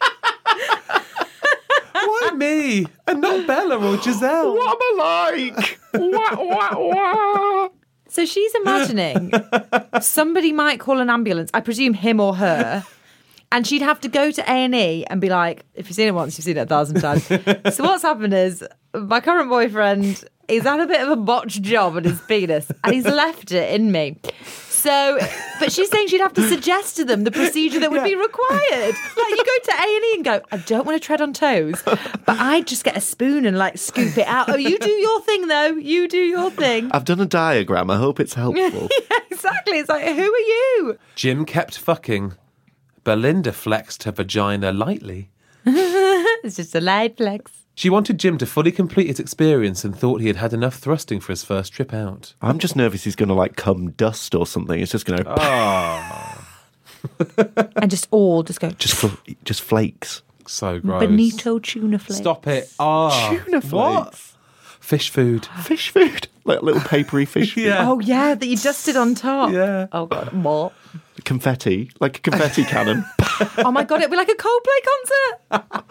Speaker 4: Why me and not Bella or Giselle?
Speaker 6: What am I like? Wah, wah, wah.
Speaker 3: So she's imagining somebody might call an ambulance, I presume him or her, And she'd have to go to A and E and be like, if you've seen it once, you've seen it a thousand times. So what's happened is my current boyfriend, he's had a bit of a botched job on his penis and he's left it in me. So, but she's saying she'd have to suggest to them the procedure that would be required. Like you go to A and E and go, I don't want to tread on toes, but I just get a spoon and like scoop it out. Oh, you do your thing though. You do your thing.
Speaker 6: I've done a diagram. I hope it's helpful.
Speaker 3: Yeah, exactly. It's like, who are you?
Speaker 4: Jim kept fucking. Belinda flexed her vagina lightly.
Speaker 3: It's just a light flex.
Speaker 4: She wanted Jim to fully complete his experience and thought he had had enough thrusting for his first trip out.
Speaker 6: I'm just nervous he's going to like cum dust or something. It's just going to...
Speaker 4: Oh.
Speaker 3: And just all just go...
Speaker 6: Just, fl- just flakes.
Speaker 4: So gross.
Speaker 3: Bonito tuna flakes.
Speaker 4: Stop it. Oh.
Speaker 6: Tuna flakes.
Speaker 4: What? Fish food.
Speaker 6: Fish food. Like little papery fish food.
Speaker 4: Yeah.
Speaker 3: Oh, yeah, that you dusted on top.
Speaker 4: Yeah.
Speaker 3: Oh, God. What?
Speaker 6: Confetti. Like a confetti cannon.
Speaker 3: Oh, my God, it'd be like a Coldplay concert.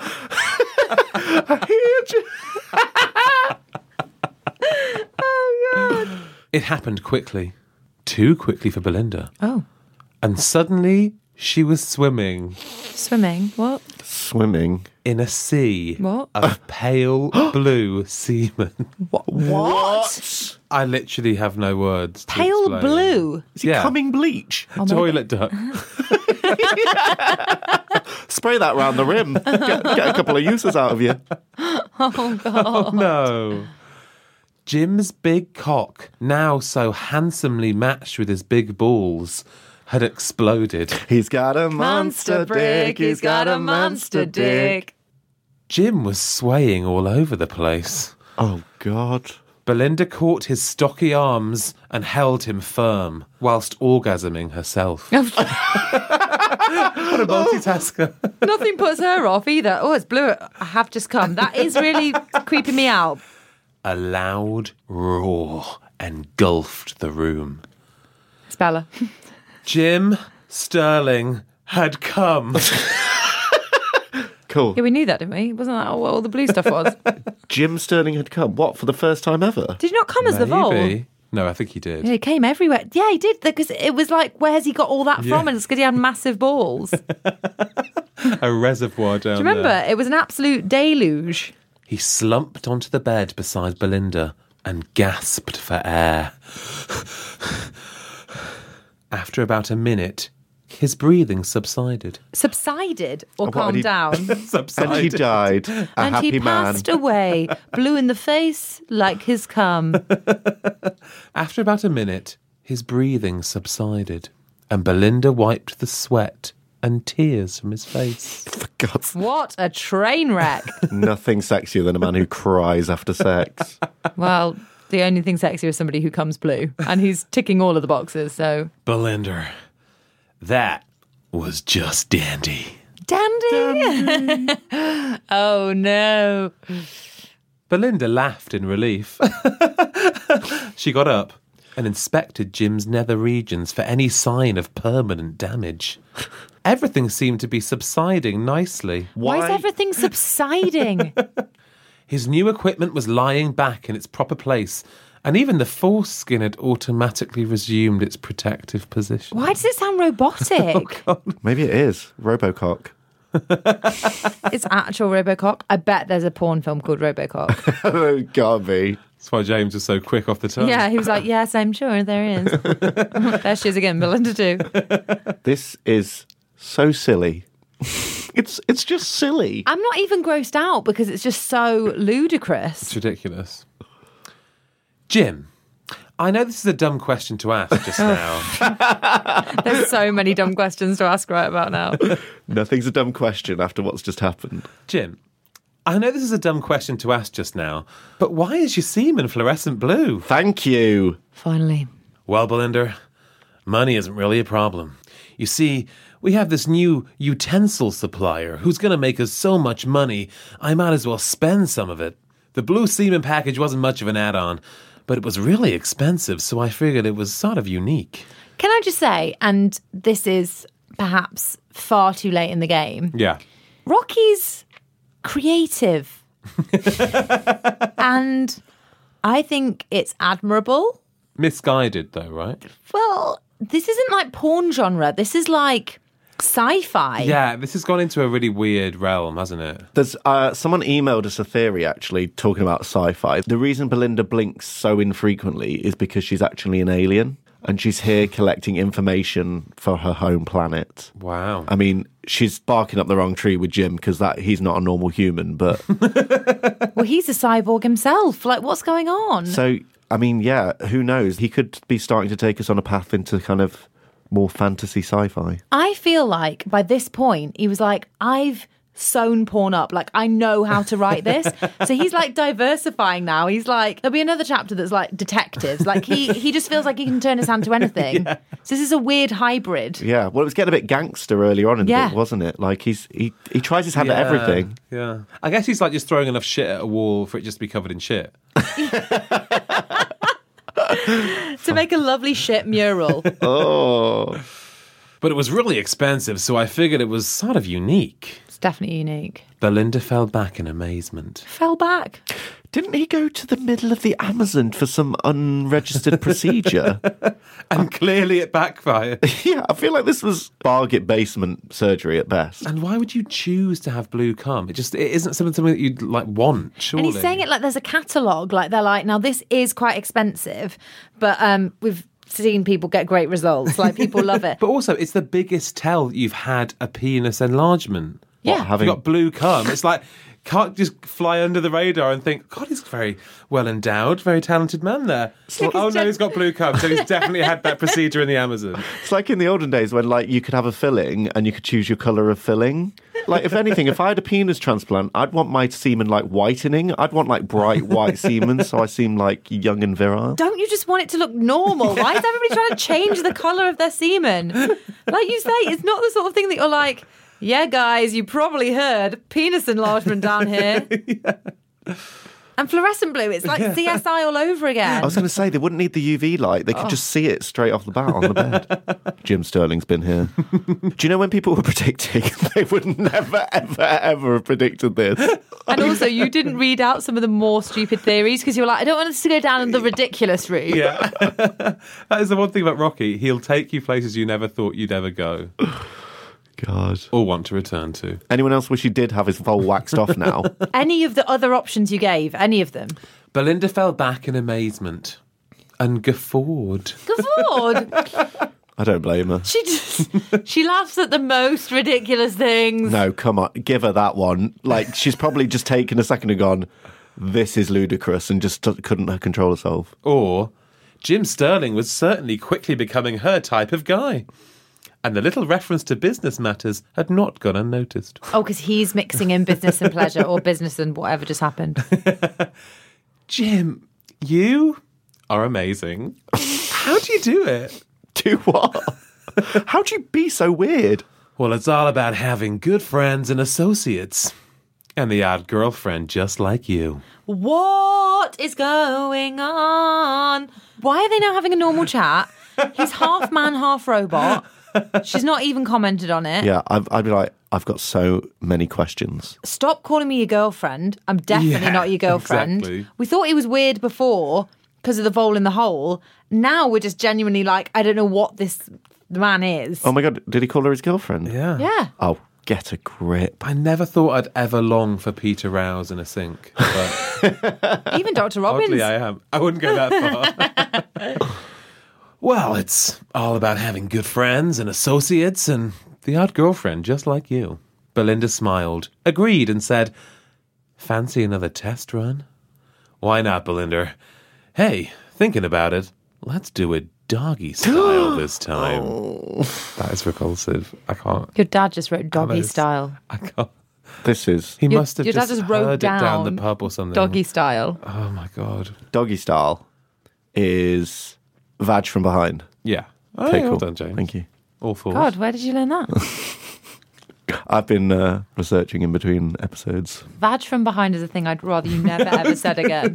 Speaker 3: Oh, God.
Speaker 4: It happened quickly. Too quickly for Belinda.
Speaker 3: Oh,
Speaker 4: And suddenly she was swimming
Speaker 3: swimming. What?
Speaker 6: Swimming.
Speaker 4: in a sea
Speaker 3: What?
Speaker 4: of pale blue semen.
Speaker 3: What? What?
Speaker 4: I literally have no words. To
Speaker 3: Pale
Speaker 4: explain.
Speaker 3: blue.
Speaker 6: Is he
Speaker 4: Yeah.
Speaker 6: coming bleach?
Speaker 4: Toilet duck.
Speaker 6: Spray that round the rim. Get, get a couple of uses out of you.
Speaker 3: Oh, God.
Speaker 4: No. Jim's big cock, now so handsomely matched with his big balls, had exploded.
Speaker 6: He's got a monster,
Speaker 3: Monster brick.
Speaker 6: dick.
Speaker 3: He's got a monster dick.
Speaker 4: Jim was swaying all over the place.
Speaker 6: Oh, God.
Speaker 4: Belinda caught his stocky arms and held him firm, whilst orgasming herself. What a multitasker.
Speaker 3: Nothing puts her off either. Oh, it's blue. I have just come. That is really creeping me out.
Speaker 4: A loud roar engulfed the room.
Speaker 3: It's Bella.
Speaker 4: Jim Sterling had come.
Speaker 6: Cool.
Speaker 3: Yeah, we knew that, didn't we? Wasn't that what all the blue stuff was?
Speaker 6: Jim Sterling had come. What, for the first time ever?
Speaker 3: Did he not come as the vole?
Speaker 4: Maybe. No, I think he did.
Speaker 3: Yeah, he came everywhere. Yeah, he did. Because it was like, where's he got all that
Speaker 4: Yeah.
Speaker 3: from? And it's because he had massive balls. Do
Speaker 4: A reservoir down
Speaker 3: you remember?
Speaker 4: there.
Speaker 3: It was an absolute deluge.
Speaker 4: He slumped onto the bed beside Belinda and gasped for air. After about a minute, his breathing subsided.
Speaker 3: Subsided or
Speaker 6: What,
Speaker 3: calmed
Speaker 6: and he-
Speaker 3: down.
Speaker 6: And he died. A
Speaker 3: And
Speaker 6: happy
Speaker 3: he
Speaker 6: man.
Speaker 3: passed away, blue in the face like his cum.
Speaker 4: After about a minute, his breathing subsided, and Belinda wiped the sweat and tears from his face.
Speaker 6: For God's sake.
Speaker 3: What a train wreck.
Speaker 6: Nothing sexier than a man who cries after sex.
Speaker 3: Well, the only thing sexier is somebody who comes blue. And he's ticking all of the boxes, so...
Speaker 4: Belinda, that was just dandy.
Speaker 3: Dandy! Oh, no.
Speaker 4: Belinda laughed in relief. She got up and inspected Jim's nether regions for any sign of permanent damage. Everything seemed to be subsiding nicely.
Speaker 3: Why, is everything subsiding?
Speaker 4: His new equipment was lying back in its proper place, and even the foreskin had automatically resumed its protective position.
Speaker 3: Why does it sound robotic?
Speaker 6: Maybe it is. Robocock.
Speaker 3: It's actual Robocock. I bet there's a porn film called Robocock.
Speaker 6: Oh, gotta be.
Speaker 4: That's why James was so quick off the tongue.
Speaker 3: Yeah, he was like, yes, I'm sure there is. There she is again, Belinda too.
Speaker 6: This is so silly. It's it's just silly.
Speaker 3: I'm not even grossed out because it's just so ludicrous.
Speaker 4: It's ridiculous. Jim, I know this is a dumb question to ask just now.
Speaker 3: There's so many dumb questions to ask right about now.
Speaker 6: Nothing's a dumb question after what's just happened.
Speaker 4: Jim, I know this is a dumb question to ask just now, but why is your semen fluorescent blue?
Speaker 6: Thank you.
Speaker 3: Finally.
Speaker 4: Well, Belinda, money isn't really a problem. You see, we have this new utensil supplier who's going to make us so much money, I might as well spend some of it. The blue semen package wasn't much of an add-on, but it was really expensive, so I figured it was sort of unique.
Speaker 3: Can I just say, and this is perhaps far too late in the game,
Speaker 4: Yeah.
Speaker 3: Rocky's creative. And I think it's admirable.
Speaker 4: Misguided, though, right?
Speaker 3: Well, this isn't like porn genre. This is like sci-fi.
Speaker 4: Yeah, this has gone into a really weird realm, hasn't it?
Speaker 6: There's uh, someone emailed us a theory actually talking about sci-fi. The reason Belinda blinks so infrequently is because she's actually an alien and she's here collecting information for her home planet.
Speaker 4: Wow.
Speaker 6: I mean, she's barking up the wrong tree with Jim because that he's not a normal human, but
Speaker 3: Well, he's a cyborg himself. Like, what's going on?
Speaker 6: so I mean, yeah, who knows? He could be starting to take us on a path into kind of more fantasy sci-fi.
Speaker 3: I feel like by this point, he was like, I've sewn porn up. Like, I know how to write this. So he's like diversifying now. He's like, there'll be another chapter that's like detectives. Like, he, he just feels like he can turn his hand to anything. Yeah. So this is a weird hybrid.
Speaker 6: Yeah, well, it was getting a bit gangster earlier on in
Speaker 3: Yeah.
Speaker 6: the book, wasn't it? Like, he's he, he tries his hand at everything.
Speaker 4: Yeah. I guess he's like just throwing enough shit at a wall for it just to be covered in shit.
Speaker 3: To make a lovely shit mural.
Speaker 6: Oh.
Speaker 4: But it was really expensive, so I figured it was sort of unique.
Speaker 3: It's definitely unique.
Speaker 4: Belinda fell back in amazement.
Speaker 3: Fell back.
Speaker 6: Didn't he go to the middle of the Amazon for some unregistered procedure?
Speaker 4: And clearly it backfired.
Speaker 6: Yeah, I feel like this was Bargate basement surgery at best.
Speaker 4: And why would you choose to have blue cum? It just it isn't something, something that you'd like want, surely.
Speaker 3: And he's saying it like there's a catalogue. Like, they're like, now this is quite expensive, but um, we've seen people get great results. Like, people love it.
Speaker 4: But also, it's the biggest tell that you've had a penis enlargement.
Speaker 3: Yeah.
Speaker 6: What, having
Speaker 4: You've got blue cum. It's like, can't just fly under the radar and think, God, he's very well endowed, very talented man there.
Speaker 3: like
Speaker 4: Oh
Speaker 3: he's
Speaker 4: no,
Speaker 3: gen-
Speaker 4: he's got blue cum, so he's definitely had that procedure in the Amazon.
Speaker 6: It's like in the olden days when, like, you could have a filling and you could choose your colour of filling. Like, if anything, if I had a penis transplant, I'd want my semen, like, whitening. I'd want, like, bright white semen so I seem, like, young and virile.
Speaker 3: Don't you just want it to look normal? Why is everybody trying to change the colour of their semen? Like you say, it's not the sort of thing that you're like, yeah, guys, you probably heard penis enlargement down here. Yeah. And fluorescent blue, it's like C S I all over again.
Speaker 6: I was going to say, they wouldn't need the U V light. They could
Speaker 3: Oh.
Speaker 6: just see it straight off the bat on the bed. Jim Sterling's been here. Do you know when people were predicting, they would never, ever, ever have predicted this?
Speaker 3: And also, you didn't read out some of the more stupid theories because you were like, I don't want us to go down the ridiculous route.
Speaker 4: Yeah. That is the one thing about Rocky. He'll take you places you never thought you'd ever go.
Speaker 6: God.
Speaker 4: Or want to return to.
Speaker 6: Anyone else wish he did have his vole waxed off now?
Speaker 3: Any of the other options you gave, any of them.
Speaker 4: Belinda fell back in amazement and guffawed.
Speaker 3: Guffawed.
Speaker 6: I don't blame her.
Speaker 3: She just, she laughs at the most ridiculous things.
Speaker 6: No, come on, give her that one. Like, she's probably just taken a second and gone, this is ludicrous, and just t- couldn't control herself.
Speaker 4: Or Jim Sterling was certainly quickly becoming her type of guy. And the little reference to business matters had not gone unnoticed.
Speaker 3: Oh, because he's mixing in business and pleasure, or business and whatever just happened.
Speaker 4: Jim, you are amazing. How do you do it?
Speaker 6: Do what? How'd you be so weird?
Speaker 4: Well, it's all about having good friends and associates. And the odd girlfriend just like you.
Speaker 3: What is going on? Why are they now having a normal chat? He's half man, half robot. She's not even commented on it.
Speaker 6: Yeah, I'd, I'd be like, I've got so many questions.
Speaker 3: Stop calling me your girlfriend. I'm definitely
Speaker 4: Yeah,
Speaker 3: not your girlfriend.
Speaker 4: exactly.
Speaker 3: We thought he was weird before because of the vole in the hole. Now we're just genuinely like, I don't know what this man is.
Speaker 6: Oh my God, did he call her his girlfriend?
Speaker 4: Yeah.
Speaker 3: Yeah.
Speaker 6: Oh, get a grip.
Speaker 4: I never thought I'd ever long for Peter Rouse in a sink. But
Speaker 3: Even Doctor Robbins.
Speaker 4: oddly, I am. I wouldn't go that far. Well, it's all about having good friends and associates and the odd girlfriend just like you. Belinda smiled, agreed, and said, Fancy another test run? Why not, Belinda? Hey, thinking about it, let's do it doggy style this time.
Speaker 6: Oh.
Speaker 4: That is repulsive. I can't.
Speaker 3: Your dad just wrote doggy
Speaker 4: That is-
Speaker 3: style.
Speaker 4: I can't.
Speaker 6: This is
Speaker 4: He
Speaker 3: Your-
Speaker 4: must have
Speaker 3: your dad
Speaker 4: just,
Speaker 3: just wrote
Speaker 4: heard it down
Speaker 3: down
Speaker 4: the pub or something.
Speaker 3: Doggy style.
Speaker 4: Oh my god.
Speaker 6: doggy style is vag from behind.
Speaker 4: Yeah. Oh,
Speaker 6: Okay,
Speaker 4: yeah, well
Speaker 6: cool.
Speaker 4: done, James.
Speaker 6: Thank you.
Speaker 4: All fours.
Speaker 3: God, where did you learn that?
Speaker 6: I've been uh, researching in between episodes.
Speaker 3: Vag from behind is a thing I'd rather you never ever said again.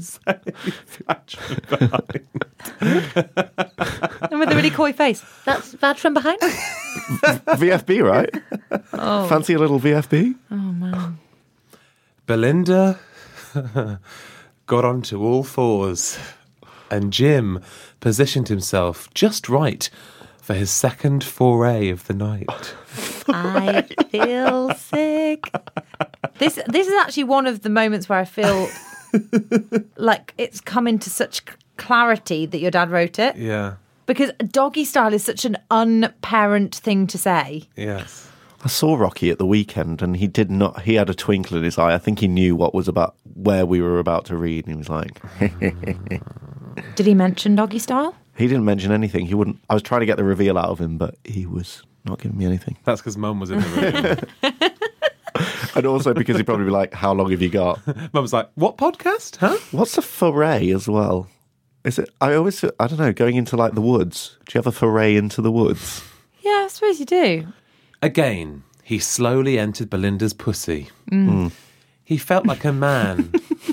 Speaker 3: And with a really coy face. That's vag from behind?
Speaker 6: V F B, right?
Speaker 3: Oh.
Speaker 6: Fancy a little V F B?
Speaker 3: Oh, man.
Speaker 4: Belinda got onto all fours, and Jim positioned himself just right for his second foray of the night.
Speaker 3: I feel sick. This this is actually one of the moments where I feel like it's come into such c- clarity that your dad wrote it.
Speaker 4: Yeah.
Speaker 3: Because doggy style is such an unparent thing to say.
Speaker 4: Yes.
Speaker 6: I saw Rocky at the weekend, and he did not. He had a twinkle in his eye. I think he knew what was about where we were about to read, and he was like,
Speaker 3: Did he mention doggy style?
Speaker 6: he didn't mention anything. He wouldn't. I was trying to get the reveal out of him, but he was not giving me anything.
Speaker 4: That's because Mum was in the room.
Speaker 6: And also because he'd probably be like, "How long have you got?"
Speaker 4: Mum was like, "What podcast? Huh?"
Speaker 6: What's a foray as well? Is it? I always. I don't know. Going into like the woods. Do you have a foray into the woods?
Speaker 3: Yeah, I suppose you do.
Speaker 4: Again, he slowly entered Belinda's pussy.
Speaker 3: Mm.
Speaker 4: He felt like a man.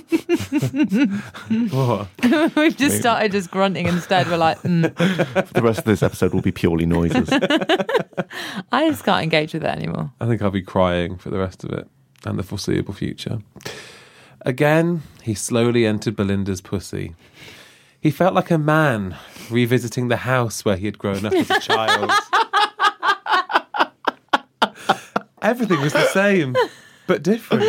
Speaker 4: What?
Speaker 3: We've just started just grunting instead. We're like, mm.
Speaker 6: The rest of this episode will be purely noises.
Speaker 3: I just can't engage with it anymore.
Speaker 4: I think I'll be crying for the rest of it and the foreseeable future. Again, he slowly entered Belinda's pussy. He felt like a man revisiting the house where he had grown up as a child. Everything was the same, but different.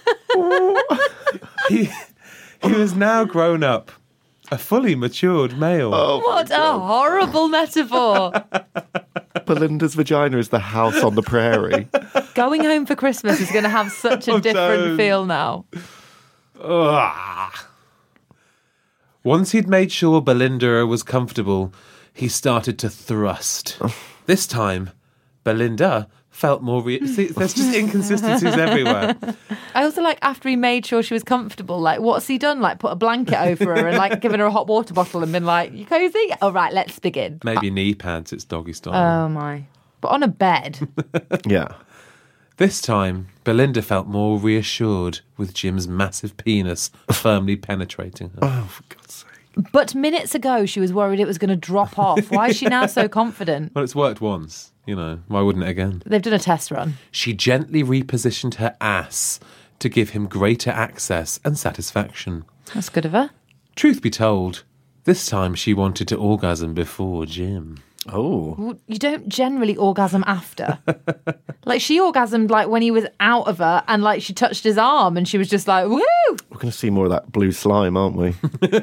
Speaker 4: he, he was now grown up, a fully matured male.
Speaker 6: Oh,
Speaker 3: What a horrible metaphor.
Speaker 6: Belinda's vagina is the house on the prairie.
Speaker 3: Going home for Christmas is going to have such a
Speaker 4: Oh,
Speaker 3: different
Speaker 4: don't.
Speaker 3: feel now.
Speaker 4: Ugh. Once he'd made sure Belinda was comfortable, he started to thrust. This time, Belinda felt more... Re- See, there's just inconsistencies everywhere.
Speaker 3: I also like after he made sure she was comfortable, like what's he done? Like put a blanket over her and like given her a hot water bottle and been like, you cozy? All right, let's begin.
Speaker 4: Maybe knee pads, it's doggy style.
Speaker 3: Oh my. But on a bed.
Speaker 6: Yeah.
Speaker 4: This time, Belinda felt more reassured with Jim's massive penis firmly penetrating her.
Speaker 6: Oh, for God's sake.
Speaker 3: But minutes ago she was worried it was going to drop off. Why is she now so confident?
Speaker 4: Well, it's worked once, you know, why wouldn't it again?
Speaker 3: They've done a test run.
Speaker 4: She gently repositioned her ass to give him greater access and satisfaction.
Speaker 3: That's good of her.
Speaker 4: Truth be told, this time she wanted to orgasm before Jim.
Speaker 6: Oh.
Speaker 3: Well, you don't generally orgasm after. Like she orgasmed like when he was out of her and like she touched his arm and she was just like, woo!
Speaker 6: We're going to see more of that blue slime, aren't we?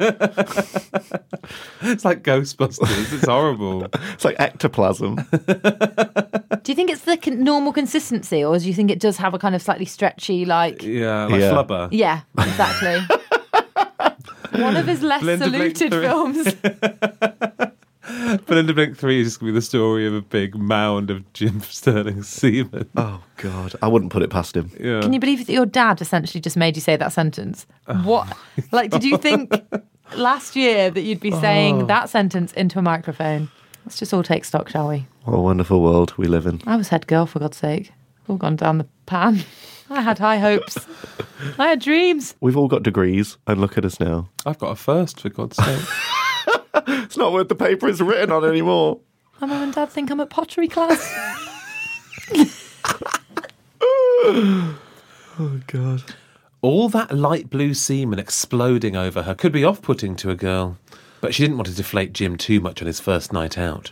Speaker 4: It's like Ghostbusters. It's horrible.
Speaker 6: It's like ectoplasm.
Speaker 3: Do you think it's the con- normal consistency or do you think it does have a kind of slightly stretchy like...
Speaker 4: Yeah, like
Speaker 6: Yeah.
Speaker 4: flubber.
Speaker 3: Yeah, exactly. One of his less
Speaker 4: Belinda Blink
Speaker 3: saluted
Speaker 4: three.
Speaker 3: films.
Speaker 4: Belinda Blink three is just going to be the story of a big mound of Jim Sterling's semen.
Speaker 6: Oh, God. I wouldn't put it past him.
Speaker 4: Yeah.
Speaker 3: Can you believe that your dad essentially just made you say that sentence? What? Like, did you think last year that you'd be saying that sentence into a microphone? Let's just all take stock, shall we?
Speaker 6: What a wonderful world we live in.
Speaker 3: I was head girl, for God's sake. All gone down the pan. I had high hopes. I had dreams.
Speaker 6: We've all got degrees, and look at us now.
Speaker 4: I've got a first, for God's sake.
Speaker 6: It's not worth the paper it's written on anymore.
Speaker 3: My mum and dad think I'm at pottery class.
Speaker 6: Oh, God.
Speaker 4: All that light blue semen exploding over her could be off-putting to a girl. But she didn't want to deflate Jim too much on his first night out.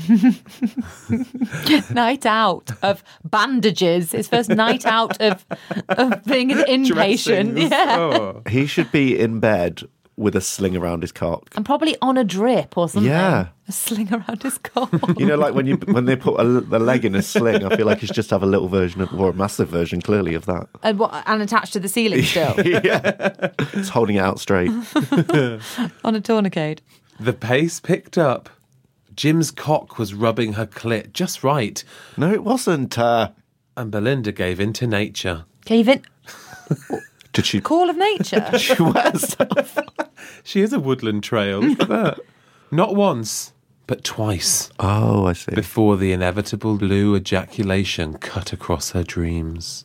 Speaker 3: Night out of bandages. His first night out of of being an inpatient.
Speaker 4: Dressings.
Speaker 3: Yeah.
Speaker 4: Oh.
Speaker 6: He should be in bed with a sling around his cock.
Speaker 3: And probably on a drip or something.
Speaker 6: Yeah.
Speaker 3: A sling around his cock.
Speaker 6: You know, like when you when they put a, the leg in a sling, I feel like it's just have a little version of, or a massive version, clearly, of that.
Speaker 3: and, what, and attached to the ceiling still.
Speaker 6: Yeah. It's holding it out straight.
Speaker 3: On a tourniquet.
Speaker 4: The pace picked up. Jim's cock was rubbing her clit just right,
Speaker 6: No, it wasn't. Uh,
Speaker 4: and Belinda gave in to nature.
Speaker 3: Gave in.
Speaker 6: did she...
Speaker 3: Call of nature.
Speaker 6: She wears
Speaker 4: She is a woodland trail, look at that. Not once, but twice,
Speaker 6: Oh, I see.
Speaker 4: before the inevitable blue ejaculation cut across her dreams.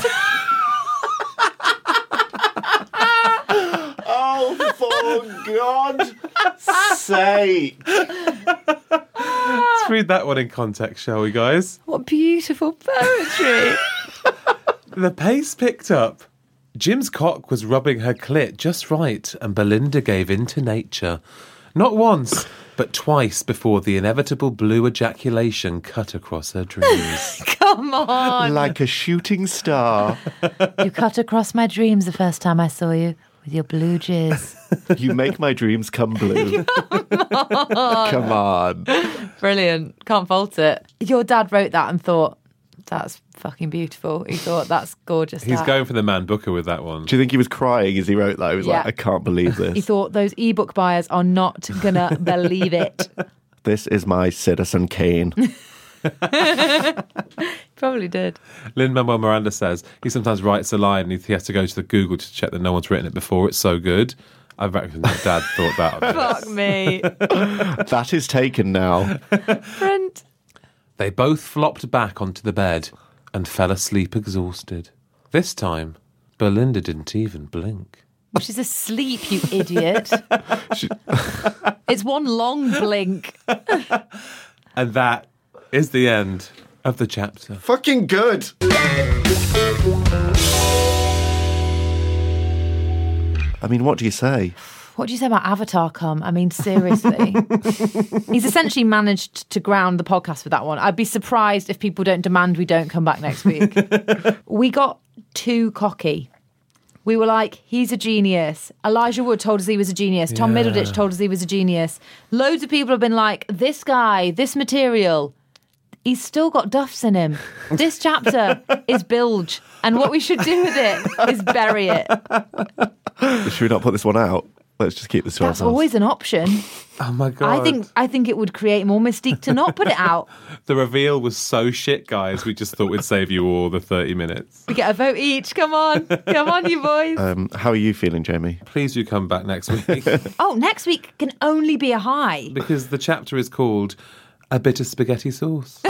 Speaker 6: Oh, for God's sake.
Speaker 4: Let's read that one in context, shall we, guys?
Speaker 3: What beautiful poetry.
Speaker 4: The pace picked up. Jim's cock was rubbing her clit just right, and Belinda gave in to nature. Not once, but twice before the inevitable blue ejaculation cut across her dreams.
Speaker 3: Come Come on.
Speaker 6: Like a shooting star.
Speaker 3: You cut across my dreams the first time I saw you with your blue jizz.
Speaker 6: You make my dreams come blue. Come on.
Speaker 3: Brilliant. Can't fault it. Your dad wrote that and thought, that's fucking beautiful. He thought, that's gorgeous.
Speaker 4: He's
Speaker 3: Dad.
Speaker 4: going for the Man Booker with that one.
Speaker 6: Do you think he was crying as he wrote that? He was
Speaker 3: Yeah.
Speaker 6: like, I can't believe this.
Speaker 3: He thought, those ebook buyers are not going to believe it.
Speaker 6: This is my Citizen Kane.
Speaker 3: Probably did.
Speaker 4: Lin-Manuel Miranda says he sometimes writes a line and he has to go to the Google to check that no one's written it before. It's so good. I reckon that Dad thought that of
Speaker 3: Fuck
Speaker 4: this.
Speaker 3: me.
Speaker 6: That is taken now.
Speaker 3: Brent.
Speaker 4: They both flopped back onto the bed and fell asleep exhausted. This time, Belinda didn't even blink.
Speaker 3: She's asleep, you idiot. It's one long blink.
Speaker 4: And that is the end of the chapter.
Speaker 6: Fucking good. I mean, what do you say?
Speaker 3: What do you say about Avatar come? I mean, seriously. He's essentially managed to ground the podcast with that one. I'd be surprised if people don't demand we don't come back next week. We got too cocky. We were like, he's a genius. Elijah Wood told us he was a genius. Tom
Speaker 4: Yeah.
Speaker 3: Middleditch told us he was a genius. Loads of people have been like, this guy, this material, he's still got duffs in him. This chapter is bilge. And what we should do with it is bury it.
Speaker 6: Should we not put this one out? Let's just keep this to
Speaker 3: That's
Speaker 6: ourselves.
Speaker 3: always an option.
Speaker 4: Oh my God.
Speaker 3: I think I think it would create more mystique to not put it out.
Speaker 4: the reveal was so shit, guys. We just thought we'd save you all the thirty minutes.
Speaker 3: We get a vote each. Come on. Come on, you boys.
Speaker 6: Um, how are you feeling, Jamie?
Speaker 4: Please do come back next week
Speaker 3: Oh, next week can only be a high.
Speaker 4: because the chapter is called A Bit of Spaghetti Sauce.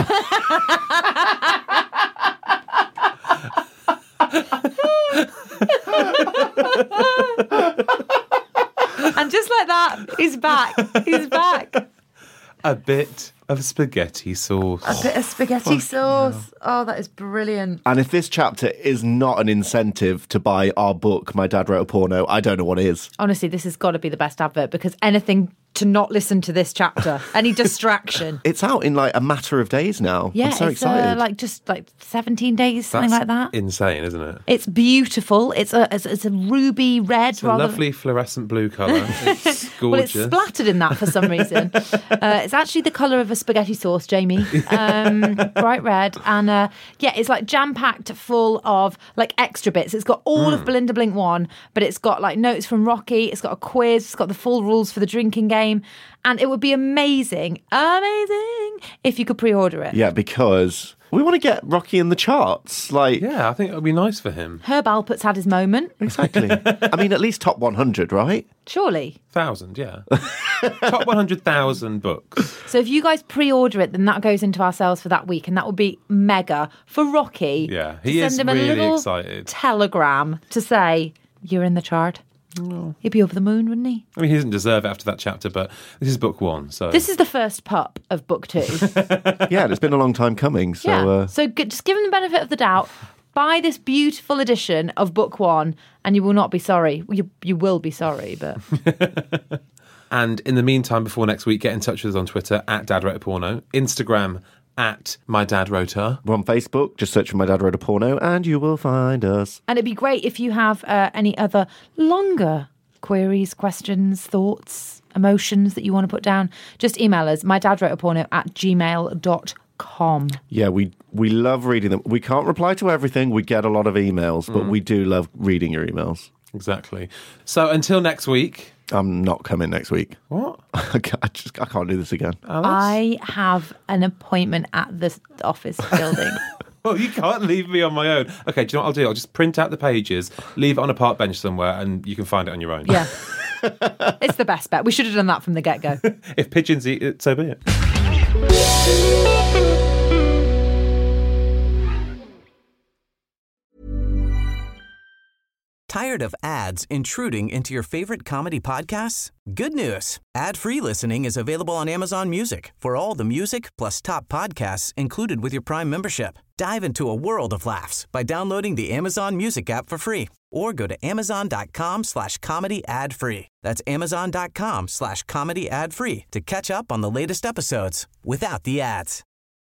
Speaker 3: And just like that, he's back. He's back.
Speaker 4: A bit of spaghetti sauce.
Speaker 3: A bit of spaghetti sauce. Oh, that is brilliant.
Speaker 6: And if this chapter is not an incentive to buy our book, My Dad Wrote a Porno, I don't know what is.
Speaker 3: Honestly, this has got to be the best advert because anything to not listen to this chapter, any distraction.
Speaker 6: It's out in like a matter of days now.
Speaker 3: Yeah,
Speaker 6: I'm so
Speaker 3: it's
Speaker 6: excited.
Speaker 3: uh, like just like seventeen days, something
Speaker 4: That's
Speaker 3: like that.
Speaker 4: insane, isn't it?
Speaker 3: It's beautiful. It's a it's, it's a ruby red,
Speaker 4: It's a
Speaker 3: rather.
Speaker 4: lovely fluorescent blue colour. It's gorgeous.
Speaker 3: Well, it's splattered in that for some reason. uh, it's actually the colour of a spaghetti sauce, Jamie. Um, bright red. And uh, yeah, it's like jam-packed full of like extra bits. It's got all
Speaker 4: Mm.
Speaker 3: of Belinda Blink one, but it's got like notes from Rocky. It's got a quiz. It's got the full rules for the drinking game. And it would be amazing, amazing if you could pre-order it.
Speaker 6: Yeah, because we want to get Rocky in the charts. Like,
Speaker 4: Yeah, I think it would be nice for him.
Speaker 3: Herb Alpert's had his moment,
Speaker 6: exactly. I mean, at least top one hundred, right?
Speaker 3: surely.
Speaker 4: Thousand, yeah. Top one hundred thousand books.
Speaker 3: So if you guys pre-order it, then that goes into our sales for that week, and that would be mega for Rocky.
Speaker 4: Yeah,
Speaker 3: to
Speaker 4: he is
Speaker 3: send him
Speaker 4: really
Speaker 3: a little
Speaker 4: excited.
Speaker 3: telegram to say you're in the chart. He'd be over the moon, wouldn't he?
Speaker 4: I mean, he doesn't deserve it after that chapter, but this is book one, so...
Speaker 3: This is the first pup of book two.
Speaker 6: Yeah, and it's been a long time coming. So,
Speaker 3: yeah.
Speaker 6: uh,
Speaker 3: So g- just give him the benefit of the doubt. Buy this beautiful edition of book one, and you will not be sorry. You you will be sorry, but
Speaker 4: And in the meantime, before next week, get in touch with us on Twitter, at Dad Wrote a Porno, Instagram, at My Dad Wrote Her.
Speaker 6: we're on Facebook. Just search for My Dad Wrote a Porno and you will find us.
Speaker 3: and it'd be great if you have uh, any other longer queries, questions, thoughts, emotions that you want to put down. Just email us. My dad wrote a porno at gmail dot com.
Speaker 6: Yeah, we we love reading them. We can't reply to everything. We get a lot of emails, but we do love reading your emails.
Speaker 4: Exactly. So until next week...
Speaker 6: I'm not coming next week.
Speaker 4: What?
Speaker 6: I can't- I just I can't do this again.
Speaker 3: I have an appointment at the office building.
Speaker 4: Well, you can't leave me on my own. Okay, do you know what I'll do? I'll just print out the pages, leave it on a park bench somewhere, and you can find it on your own.
Speaker 3: Yeah. It's the best bet. We should have done that from the get-go.
Speaker 4: If pigeons eat it, so be it.
Speaker 8: Tired of ads intruding into your favorite comedy podcasts? Good news. Ad-free listening is available on Amazon Music for all the music plus top podcasts included with your Prime membership. Dive into a world of laughs by downloading the Amazon Music app for free or go to amazon.com slash comedy ad free. That's amazon.com slash comedy ad free to catch up on the latest episodes without the ads.